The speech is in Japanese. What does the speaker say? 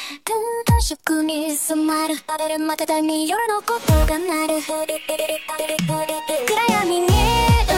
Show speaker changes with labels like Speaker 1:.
Speaker 1: 食に染まる食べるまでだに夜のことがなる暗闇に